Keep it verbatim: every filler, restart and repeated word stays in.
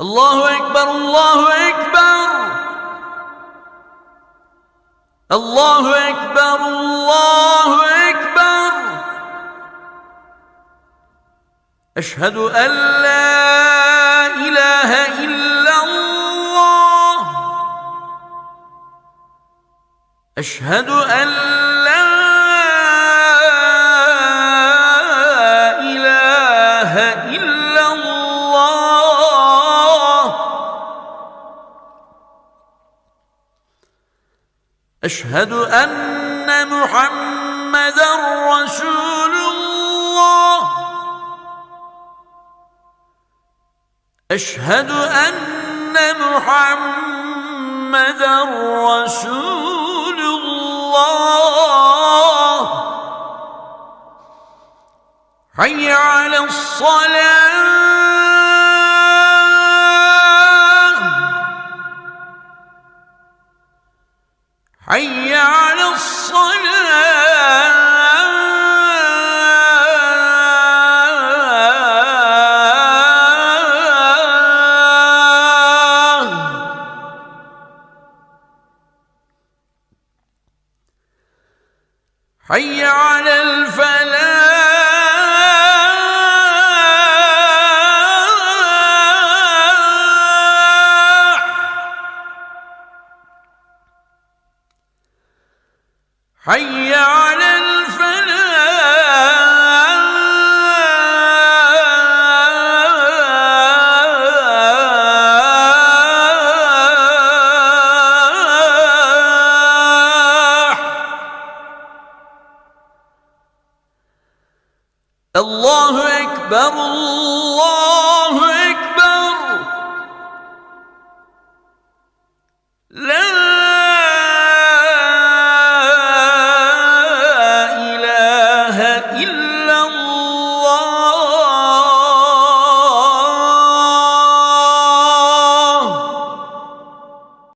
الله أكبر الله أكبر الله أكبر الله أكبر. أشهد أن لا إله إلا الله. أشهد أن لا إله إلا الله. أشهد أن محمدًا رسول الله. أشهد أن محمدًا رسول الله. حي على الصلاة. حي على الصلاة. حي على الفلاح. حي على الفلاح. الله أكبر الله